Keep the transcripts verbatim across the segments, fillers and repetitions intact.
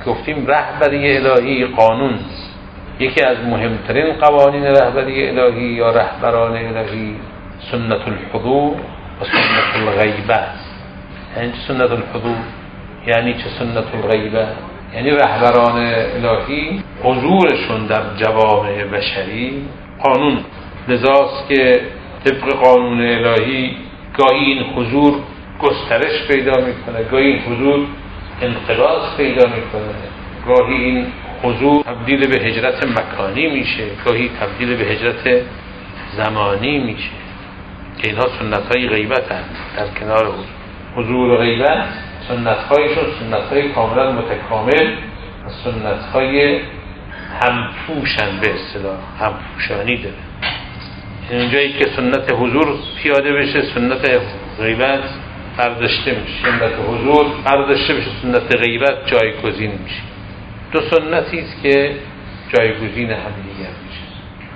گفتیم رهبری الهی قانون، یکی از مهمترین قوانین رهبری الهی یا رهبران الهی سنت الحضور و سنت الغیبه. یعنی چه سنت الحضور؟ یعنی چه سنت الغیبه؟ یعنی رهبران الهی حضورشون در جوامع بشری قانون، لذاست که طبق قانون الهی گاهی این حضور گسترش پیدا میکنه، گاهی این حضور انقباض پیدا میکنه، گاهی این حضور تبدیل به هجرت مکانی میشه، گاهی تبدیل به هجرت زمانی میشه که اینها سنت های غیبت هست. در کنار حضور حضور و غیبت سنت هایشون سنت های کاملا متکامل و سنت های همپوشن، به اصطلاح همپوشانی داره. اینجایی که سنت حضور پیاده بشه سنت غیبت برداشته میشه، سنت حضور برداشته بشه سنت غیبت جایگزین میشه. دو سنتی است که جایگزین هم دیگر میشه.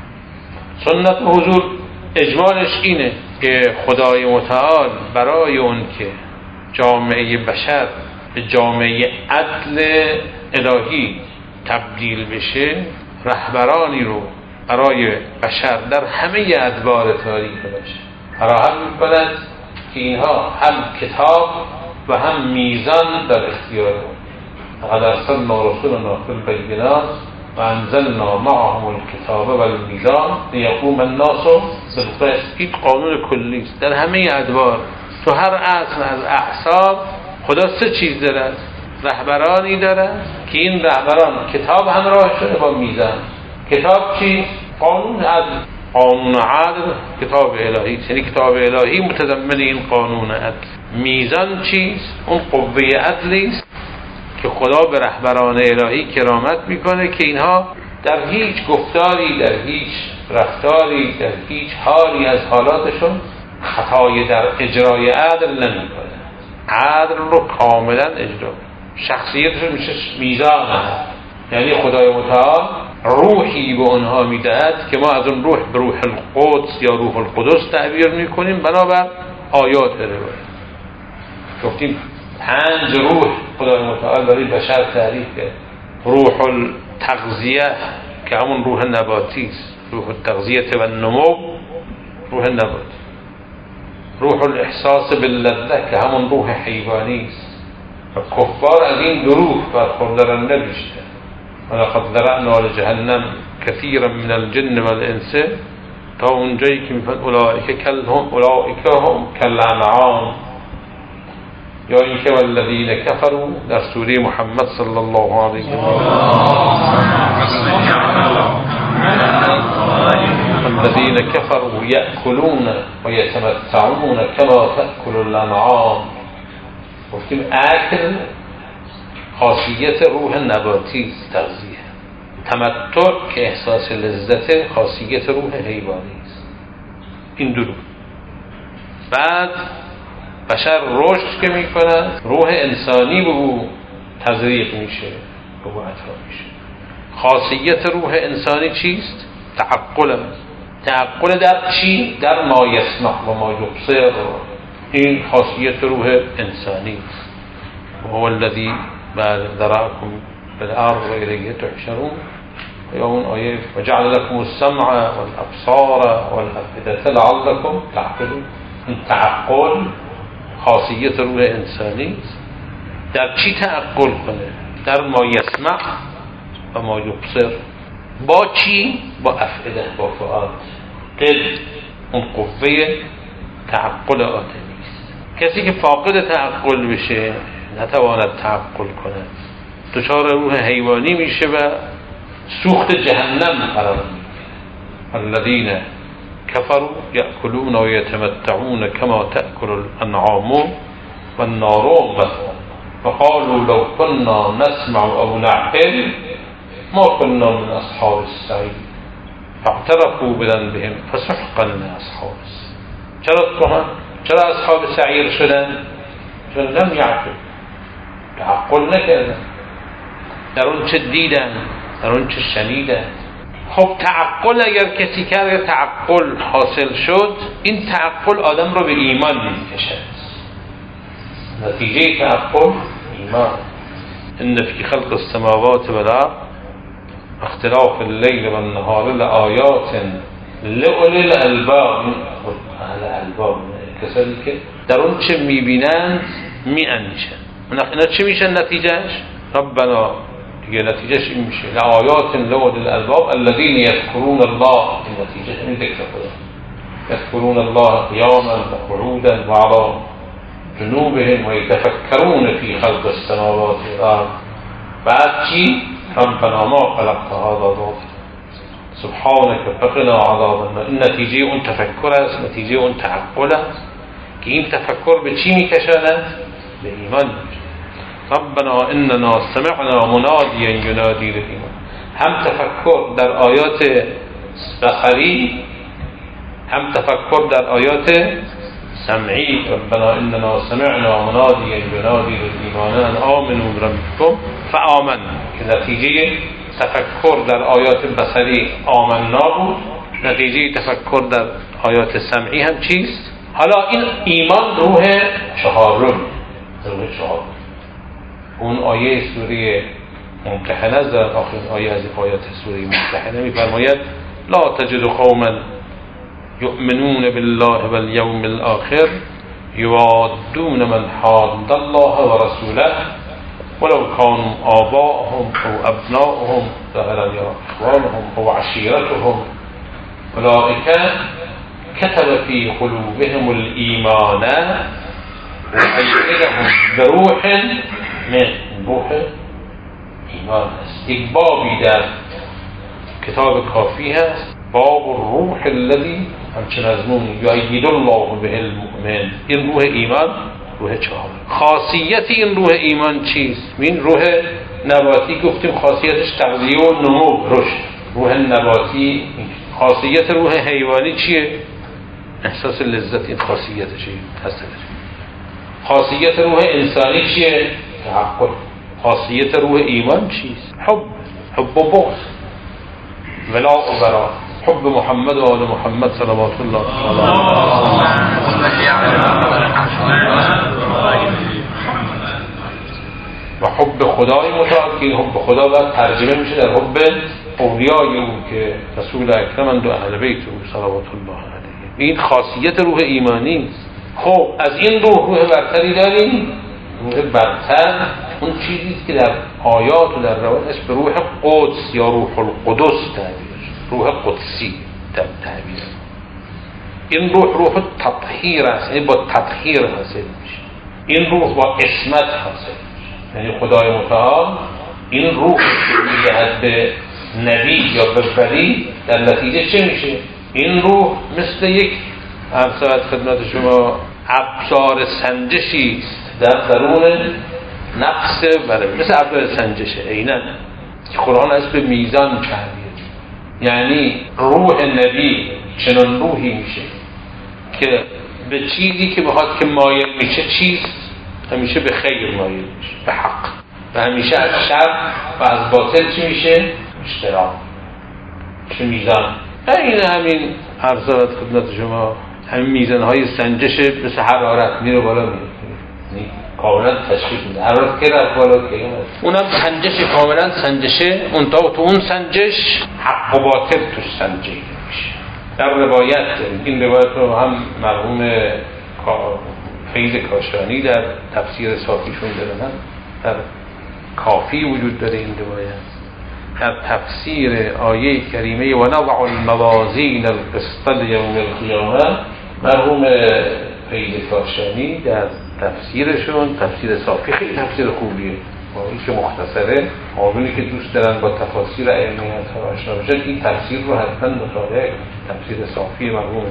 سنت حضور اجمالش اینه که خدای متعال برای اون که جامعه بشر به جامعه عدل الهی تبدیل بشه، رهبرانی رو برای بشر در همه ادوار تاریخ بشه فراهم می‌کند که اینها هم کتاب و هم میزان در اختیار اون. لقد ارسلنا رسولنا بالبینات و انزلنا معهم الکتاب والمیزان لیقوم الناس بالقسط. این قانون کلی است در همه ادوار. تو هر عصر از اعصاب خدا سه چیز داره، رهبرانی داره که این رهبران کتاب همراه شده با میزان. کتاب چی؟ قانون عدل، قانون عدل کتاب الهی، یعنی کتاب الهی متضمن این قانون عدل. میزان چیست؟ اون قوه عدلی است که خدا به رهبران الهی کرامت میکنه که اینها در هیچ گفتاری، در هیچ رفتاری، در هیچ حالی از حالاتشون خطای در اجرای عدل نمیکنه، عدل رو کاملا اجرا. شخصیتشون میشه میزان هست. یعنی خدای متعال روحی به اونها میدهد که ما از اون روح به روح القدس یا روح القدس تعبیر میکنیم بنابر آیات روایت. گفتیم پنج روح خدای متعال برای بشر تعریف کرد. روح التغذیه که همون روح نباتی است، روح التغذیه و النمو روح نباتی. روح الاحساس باللذه که همون روح حیوانی است. و کفار از این دو روح برخوردارنده بیشتر. ولقد ذرأنا لجهنم كثيرا من الجن والانس تا اونجایی که میفرد اولئک کلهم اولئک هم کالانعام. یا اینکه والذین کفروا در سوره محمد صلی الله علیه و آله الذین کفروا یأکلون و یتمتعون کما تأکل الانعام. گفتیم اکل خاصیت روح نباتی است، تغذیه. تمتع که احساس لذت خاصیت روح حیوانی است. این دو روح. بعد بشر رشد که میکنه روح انسانی به او تزریق میشه، به او عطا میشه. خاصیت روح انسانی چیست؟ تعقل. تعقل در چی؟ در ما یسمع و ما یبصر. این خاصیت روح انسانی است. و هو الذی بعد ذراکم بالارض و الیه تحشرون. یا اون آیه وجعل لكم السمع والابصار والافئده لعلكم تعقلون. این تعقل خاصیت روح انسانی است. در چی تعقل کنه؟ در ما یسمع و ما یبصر. با چی؟ با افئده، با فؤاد. دل اون قوه تعقل آدمی است. کسی که فاقد تعقل بشه نتواند تعقل کند، دچار روح حیوانی میشه و سوخت جهنم قرار میگیره. الذین کفروا یأکلون و یتمتعون کما تأکل الانعام و النار مثواه وقالوا لو كنا نسمع او نعقل ما كنا من اصحاب السعیر فاعترفوا بذنبهم فسحقا لاصحاب السعیر. چرا چرا اصحاب سعیر شدن؟ چون لم یعقل، تعقل نکردن در اون چه دیدن، در اون چه شنیدن. خب تعقل اگر کسی کرد تعقل حاصل شد، این تعقل آدم رو به ایمان میکشد. نتیجه تعقل ایمان. ان فی خلق السماوات والارض اختلاف اللیل و النهار لآیات لأولی الالباب. اهل الباب کسانی که در اون چه میبینند میاندیشند. اینا چی میشن نتیجهش؟ ربنا، دیگه نتیجهش این میشه لآیات لأولی الالباب الذین یذکرون الله. این نتیجه این ذکر خدا، یذکرون الله قیاما و قعودا و علی جنوبهم و یتفکرون فی خلق السماوات والارض. بعد چی؟ ربنا ما خلقت هذا باطلا سبحانك فقنا عذاب النار. این نتیجه اون تفکر است، نتیجه اون تعقل است که این تفکر به چی میکشاند؟ به ایمان. ربنا اننا سمعنا منادیا ینادی للایمان. هم تفکر در آیات بصری، هم تفکر در آیات سمعی. ربنا اننا سمعنا منادیا ینادی للایمان ان آمنوا بربکم فآمن، که نتیجه تفکر در آیات بصری آمنا بود، نتیجه تفکر در آیات سمعی هم چیست؟ حالا این ایمان روح چهارم، روح چهارم اون آیه سوره ممتحنه در آخرین آیه از آیات سوره ممتحنه میفرماید لا تجد قوما یؤمنون بالله والیوم الاخر یوادون من حاد الله ورسوله ولو كانوا آباءهم أو أبناءهم ظاهرا یا اخوانهم أو عشيرتهم أولئك كتب في قلوبهم الإيمان وأيدهم بروح من روح ایمان است. یک بابی در کتاب کافی هست، باب الروح الذي همچنین مضمونی یؤید الله به المؤمن. این روح ایمان روح چهار. خاصیت این روح ایمان چیست؟ این روح نباتی گفتیم خاصیتش تغذیه و نمو، رشد. روح نباتی. خاصیت روح حیوانی چیه؟ احساس لذت. این خاصیتشه هست. خاصیت روح انسانی چیه؟ تعقل. خاصیت روح ایمان چیست؟ حب، حب و بغض، ولا و برا. حب محمد و آل محمد صلوات الله و حب خدای متعال، که این حب خدا باید ترجمه میشه در حب اولیای او که رسول اکرمند و اهل بیت او صلوات الله علیه. این خاصیت روح ایمانی است. خب از این روح روح برتری داریم. روح برتر اون چیزی که در آیات و در روایتش به روح قدس یا روح القدس تعبیر، روح قدسی در تعبیر. این روح روح تطهیر است، یعنی با تطهیر حاصل میشه. این روح با عصمت حاصل میشه. یعنی خدای متعال این روح که میدهد به نبی یا به ولی در نتیجه چه میشه؟ این روح مثل یک عرض خدمت شما ابزار سنجشی است در درون نفس بله، مثل ابزار سنجشه عیناً که قرآن از به میزان تعبیر. یعنی روح نبی چنان روحی میشه که به چیزی که بخواد که مایل میشه چیست؟ همیشه به خیر مایل میشه، به حق، و همیشه از شر و از باطل چی میشه؟ اشتراک چه میزان. این همین عرضات خدمت شما همین میزانهای سنجش مثل حرارت میره بالا میره، کاملا تشخیص میده حرارت که رفت بالا که اونم سنجش کاملا سنجشه. اون تا تو اون سنجش حق و باطل توش سنجیده میشه. در روایت داریم، این روایت رو هم مرحوم فیض کاشانی در تفسیر صافیشون دارن، در کافی وجود داره این روایت. در تفسیر آیه کریمه و نضع الموازین القسط لیوم القیامه، مرحوم فیض کاشانی در تفسیرشون، تفسیر صافی خیلی تفسیر خوبیه، با این که مختصره، آقایونی که دوست دارن با تفاسیر ائمه اطهار آشنا بشن این تفسیر رو حتما مطالعه کنن. تفسیر صافی مرحوم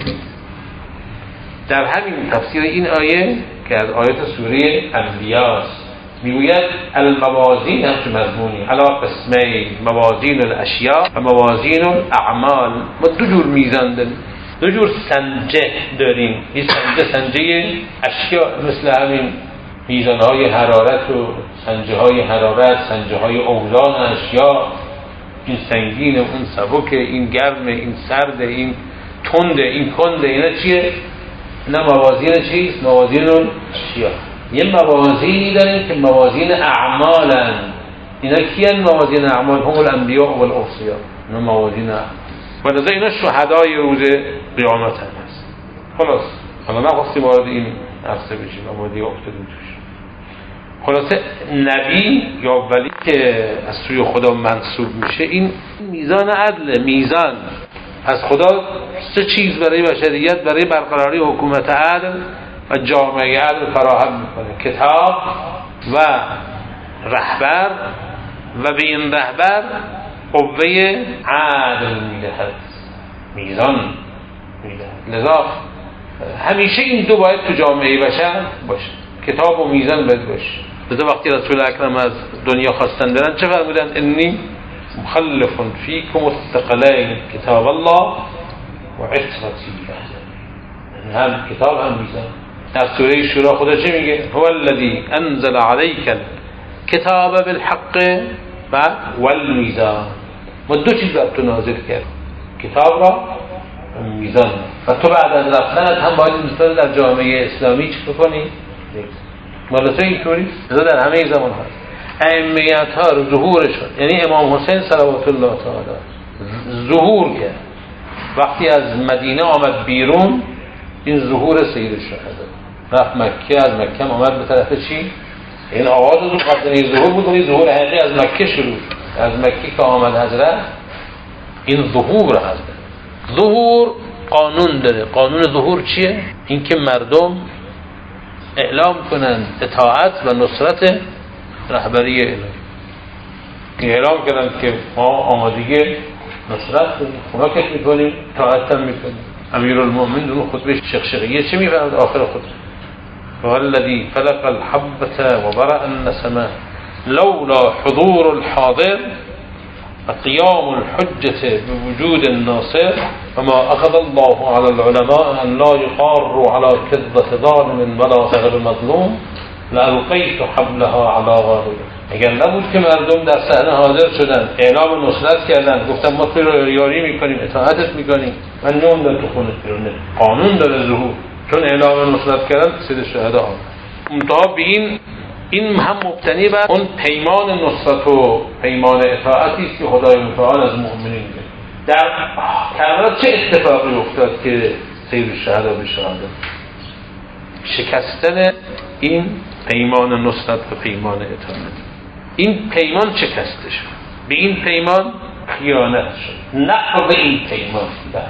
در همین تفسیر این آیه که از آیات سوره انبیاء است میگوید الموازین هم چه مضمونی علا قسمی موازین الاشیاء و موازین الاعمال. ما دو جور میزان داریم، دو جور سنجه داریم. این سنجه سنجه اشیاء مثل همین میزانهای حرارت و سنجه های حرارت، سنجه های اوزان اشیاء، این سنگین اون سبک، این گرم این سرد، این تند این کند. اینا چیه؟ اینا موازین چیست؟ موازین اشیاء. یه موازینی داریم که موازین اعمالن، اینا کیان؟ موازین اعمال هم الانبیاء و الاوصیا، اینا موازین اعمال، ولذا اینا شهدای روز قیامت هم هست. خلاص حالا نخواستیم وارد این عرصه بشیم اما دیگه افتادیم توش. خلاصه نبی یا ولی که از سوی خدا منصوب میشه این میزان عدل، میزان از خدا سه چیز برای بشریت برای برقراری حکومت عدل و جامعه عدل فراهم میکنه: کتاب و رهبر، و به این رهبر قوه عدل میدهد، میزان میدهد. لذا همیشه این دو باید تو جامعه بشر باشه، کتاب و میزان باید باشه. لذا وقتی رسول اکرم از دنیا خواستن برن چه فرمودن؟ انی مخلف فیکم الثقلین کتاب الله و عترتی، هم کتاب هم میزان. در سوره شورا خدا چه میگه؟ هو الذی انزل علیک کتاب بالحق و والمیزان. ما دو چیز بر تو نازل کرد، کتاب را و میزان. و تو بعد از رفتنت هم باید این در جامعه اسلامی چی کنی؟ مالته اینطوری در همه زمان هست. ائمه‌ات ها رو ظهورشون، یعنی امام حسین صلوات الله تعالی ظهور کرد وقتی از مدینه آمد بیرون، این ظهور سید الشهدا. رفت مکه، از مکه آمد به طرف چی؟ این آغاز مقدمه ظهور بود، این ظهور حقیقی از مکه شروع. از مکه که آمد حضرت، این ظهور هست. ظهور قانون داره. قانون ظهور چیه؟ این که مردم اعلام کنند اطاعت و نصرت رهبری الهی. اعلام کردن که ما آمادگی نصرت کمکت میکنیم، اطاعت هم میکنیم. امیرالمومنین در خطبه شقشقیه چه میفرماد آخر خطبه؟ والذی فلق الحبة وبرأ النسمة لولا حضور الحاضر وقيام الحجة بوجود الناصر فما أخذ الله على العلماء أن لا يقاروا على كذبة ظالم ولا ثغر مظلوم لألقيت حبلها على غارب. اگر نبود که مردم در صحنه حاضر شدن، اعلام نصرت کردن، گفتن ما تو رو یاری میکنیم، اطاعتت میکنیم، من نمیدونم تو خونت بیرونه. قانون داره ظهور، چون اعلام نصرت کردن سید شهدا ها. منتها به این این هم مبتنی بر اون پیمان نصرت و پیمان اطاعتی است که خدای متعال از مؤمنین میده. در کربلا چه اتفاقی افتاد که سید الشهدا به شهادت؟ شکستن این پیمان نصرت و پیمان اطاعت. این پیمان شکسته شد، به این پیمان خیانت شد، نقض این پیمان.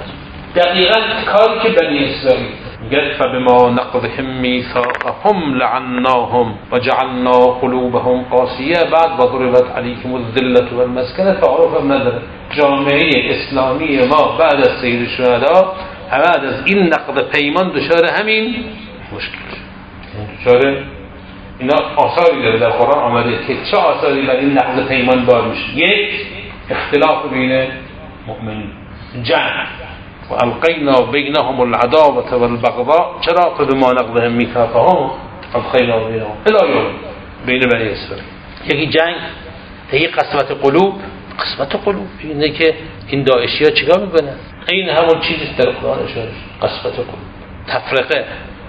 دقیقاً کاری که بنی اسرائیل میگه فبما نقضهم میثاقهم لعناهم وجعلنا قلوبهم قاسیه بعد وضربت علیهم الذلة والمسکنه. تعارف نداره. جامعه اسلامی ما بعد از سید الشهدا بعد از این نقض پیمان دچار همین مشکل شد. دچار اینا آثاری داره در قرآن آمده که چه آثاری بر این نقض پیمان بار میشه؟ یک، اختلاف بین مؤمنین، جنگ، و القینا بینهم العداوة والبغضاء. چرا؟ فبما نقضهم میثاقهم القینا بینهم الی یوم بین بنی اسرائیل. یکی جنگ، یکی قسوت قلوب. قسوت قلوب اینه که این داعشی ها چیکار میکنن؟ این همون چیزی در قرآن اشاره شده، قسوت قلوب، تفرقه.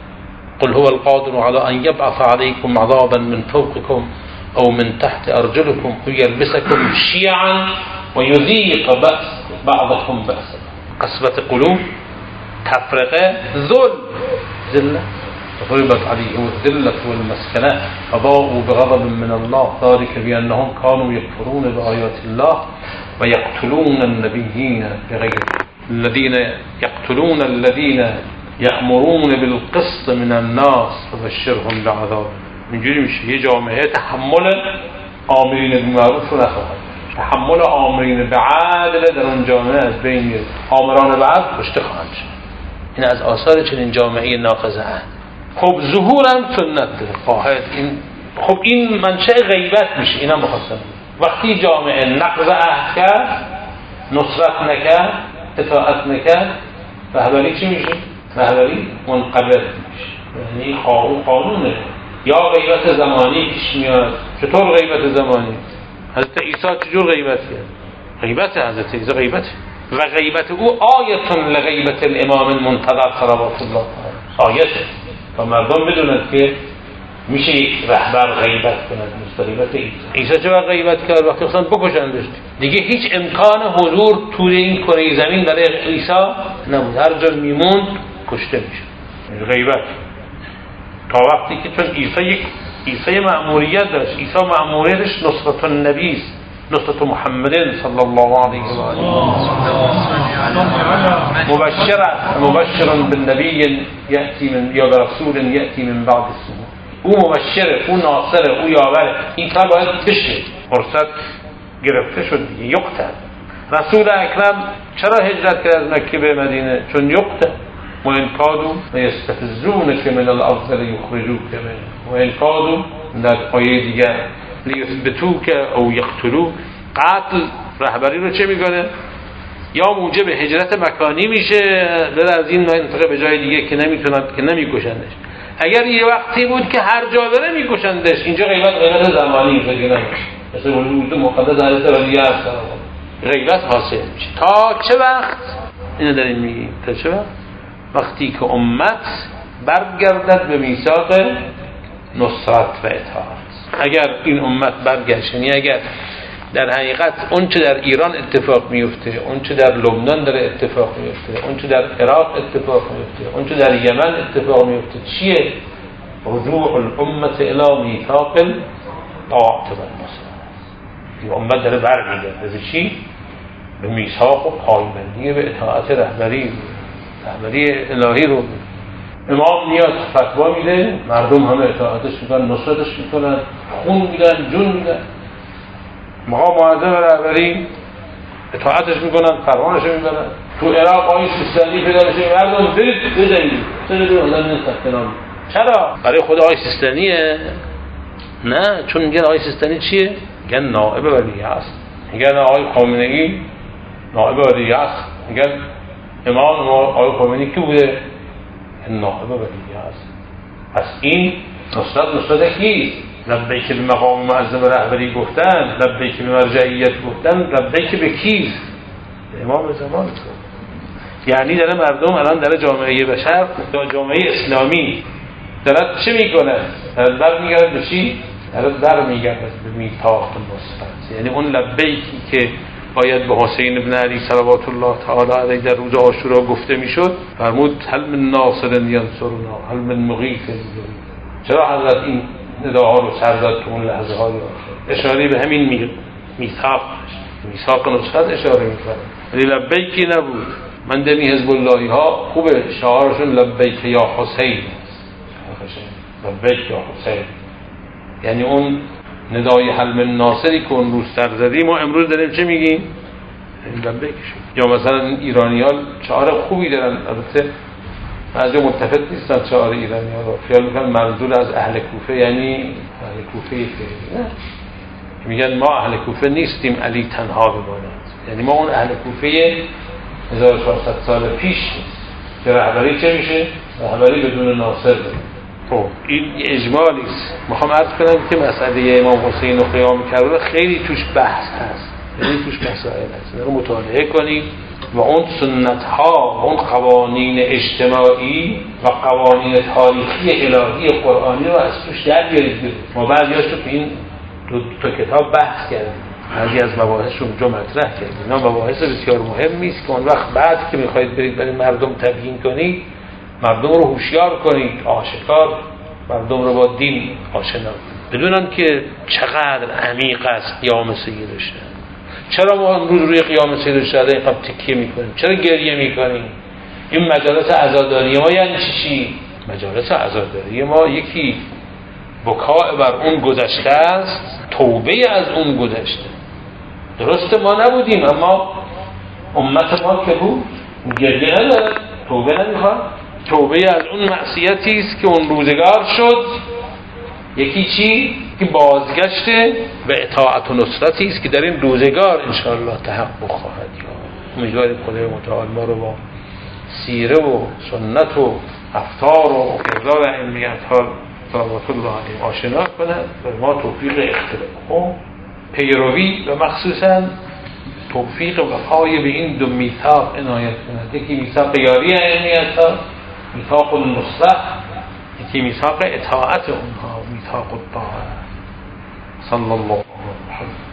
قل هو القادر على ان يبعث عليكم عذابا من فوقكم او من تحت ارجلكم ويلبسكم شيعا ويذيق بأس بعضكم بأسا. قسوت قلوب، تفرقه، ذل، ذله. ضربت عليهم الذلة والمسكنة فباءوا بغضب من الله ذلك بأنهم كانوا يكفرون بآيات الله ويقتلون النبيين بغير الذين يقتلون الذين یأمرون بالقسط من الناس فبشرهم بعذاب. اینجوری میشه یه جامعه تحمل آمرین بالمعروف رو نخواهد، تحمل آمرین بعدل در اون جامعه از بین میره، آمران بعد کشته خواهند شد. این از آثار چنین جامعه ناقضه هست. خب ظهور هم سنت داره قاعد. این خب این منشأ غیبت میشه. اینا مخاصم وقتی جامعه نقض عهد کرد، نصرت نکرد، اطاعت نکرد، رهبری چی میشه؟ رهبری منقبض میشه. یعنی قانون قانونه. یا غیبت زمانی پیش میاد. چطور غیبت زمانی؟ حضرت عیسی چجور غیبت کرد؟ غیبت حضرت عیسی غیبت و غیبت او آیتون لغیبت الامام المنتظر صلوات الله آیت. و مردم بدونند که میشه یک رهبر غیبت کند مثل غیبت عیسی؟ عیسی چرا غیبت کرد وقتی خواستن بکشندش؟ دیگه هیچ امکان حضور توی این کره زمین برای عیسی نبود، هر جا میموند کشته میشه. غیبت تا وقتی که چون عیسی یک عیسی مأموریت داشت، عیسی مأموریتش نصرت النبی است، نصرت محمد صلی الله علیه و آله مبشرا مبشرا بالنبی یأتی من یا برسول یأتی من بعد اسمه. او مبشره، او ناصره، او یاوره. این کار باید بشه. فرصت گرفته شد دیگه. یقتل رسول اکرم چرا هجرت کرد از مکه به مدینه؟ چون یقتل و ان کادوا لیستفزونک من الارض لیخرجوک منها و ان کادوا در آیه دیگر لیثبتوک او یقتلوک. قتل رهبری رو چه میکنه؟ یا موجب هجرت مکانی میشه، بره از این منطقه به جای دیگه که نمیتونن که نمیکشندش. اگر یه وقتی بود که هر جا بره میکشندش، اینجا غیبت غیبت زمانی میشه دیگه نمیشه. مثل وجود مقدس حضرت ولی هست غیبت حاصل میشه. تا چه وقت؟ اینو داریم میگیم تا چه وقت؟ وقتی که امت برگردد به میثاق نصرت و اطاعت. اگر این امت برگشت، یعنی اگر در حقیقت اون چه در ایران اتفاق میفته، اون چه در لبنان داره اتفاق میفته، اون چه در عراق اتفاق میفته، اون چه در یمن اتفاق میفته، چیه؟ رجوع الامت الی میثاق الطاعت و النصرت. این امت داره برمیگرده به چی؟ به میثاق و پایبندی به اطاعت رهبری رهبری الهی رو. امام میاد فتوا میده، مردم همه اطاعتش میکنن، نصرتش میکنن، خون میدن، جون میدن. مقام معظم رهبری اطاعتش میکنن، فرمانش میبرن. تو عراق آقای سیستانی پیدا میشه، مردم برید بجنگید. چرا برید آدم نیست کنام؟ چرا؟ برای خود آقای سیستانیه؟ نه، چون میگن آقای سیستانی چیه؟ میگن نائب ولی است. میگن آقای خامنه‌ای نائب ولی است. میگن امام آقای خامنه‌ای کی بوده؟ نائب ولی است. پس این نصرت نصرت کیست؟ لبیک به مقام معظم رهبری گفتن، لبیک به مرجعیت گفتن، لبیک به کیست؟ امام زمان. یعنی داره مردم الان در جامعه بشر، در جامعه اسلامی داره چه میکنه؟ داره بر میگرد به چی؟ داره بر میگرد به میثاق نصرت. یعنی اون لبیکی که باید به حسین ابن علی صلوات الله تعالی علیه در روز عاشورا گفته میشد، فرمود هل من ناصر ینصرنا هل من مغیث ینصرنا. چرا حضرت این نداها رو سر داد تو اون لحظه های آخر؟ اشاره به همین میثاق میثاق نصرت اشاره میکنه. ولی لبیکی نبود. من دمی حزب اللهی ها خوبه شعارشون لبیک یا حسین، لبیک یا حسین. یعنی اون ندای حل من ناصری که اون روز سر زدیم و امروز داریم چه میگیم؟ لبیک شد. یا مثلا ایرانیان شعار خوبی دارن، البته بعضی متفق نیستن شعار ایرانیان رو، خیال میکنن منظور از اهل کوفه یعنی اهل کوفه که نه، میگن ما اهل کوفه نیستیم علی تنها بماند. یعنی ما اون اهل کوفه هزار و چهارصد سال پیش نیست که رهبری چه میشه؟ رهبری بدون ناصر بده. خب این اجمالی است. میخوام عرض کنم که مسئله امام حسین و قیام کربلا خیلی توش بحث هست، خیلی توش مسائل هست. رو مطالعه کنید و اون سنت ها و اون قوانین اجتماعی و قوانین تاریخی الهی قرآنی رو از توش در بیارید. ما بعضی‌هاش رو که این دو تا کتاب بحث کردیم، بعضی از مباحث رو اونجا مطرح کردیم. اینا مباحث بسیار مهمی است که اون وقت بعد که میخواید برید برای مردم تبیین کنید، مردم رو هوشیار کنید، آشکار مردم رو با دین آشنا کنید، بدونن که چقدر عمیق است قیام سید الشهدا. چرا ما امروز روی قیام سید الشهدا اینقدر تکیه میکنیم؟ چرا گریه میکنیم؟ این مجالس عزاداری ما یعنی چی؟ مجالس عزاداری ما یکی بکاء بر اون گذشته است، توبه از اون گذشته. درسته ما نبودیم، اما امت ما که بود گریه نداره، توبه نمیخواد. توبه از اون معصیتی است که اون روزگار شد. یکی چی؟ که بازگشته به اطاعت و نصرتی است که در این روزگار انشاءالله تحقق خواهد یافت. امیدواریم خدای متعال ما رو با سیره و سنت و افطار و کردار ائمه اطهار صلوات الله علیهم آشنا کند و ما توفیق اختلاف و پیروی و مخصوصا توفیق وفای به این دو میثاق عنایت کند. یکی میثاق یاری ائمه اطهار، میثاق النصرت، یکی میثاق اطاعت اونها، ميثاق الطاعة. صلى الله عليه وسلم.